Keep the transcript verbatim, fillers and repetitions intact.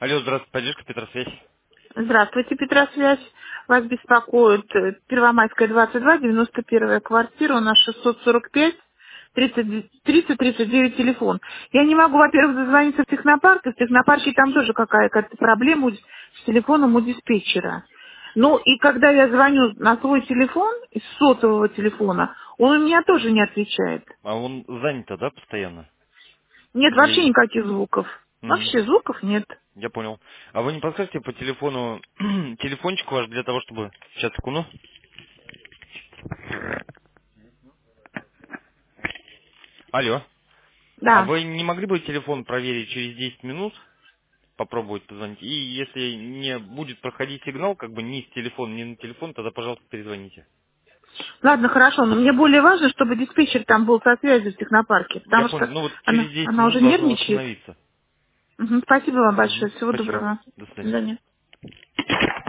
Алло, здравствуйте, поддержка Петросвязь. Здравствуйте, Петросвязь. Вас беспокоит э, Первомайская, двадцать два, девяносто первая квартира, у нас шестьсот сорок пять, тридцать, тридцать тридцать девять телефон. Я не могу, во-первых, дозвониться в технопарк, и в технопарке там тоже какая-то проблема у- с телефоном у диспетчера. Ну, и когда я звоню на свой телефон, из сотового телефона, он у меня тоже не отвечает. А он занято, да, постоянно? Нет вообще Или... никаких звуков. Мгм, Вообще звуков нет. я понял. А вы не подскажете по телефону телефончик ваш для того, чтобы... Сейчас, секунду. Алло. А Да. вы не могли бы телефон проверить через десять минут? Попробовать позвонить. И если не будет проходить сигнал, как бы ни с телефона, ни на телефон, тогда, пожалуйста, перезвоните. Ладно, хорошо, но мне более важно, чтобы диспетчер там был со связью в технопарке, Я потому понял. что Ну вот она, через десять она минут уже должно нервничает. восстановиться. Мгм, спасибо вам большое, Мгм, всего спасибо. доброго. До До свидания. свидания.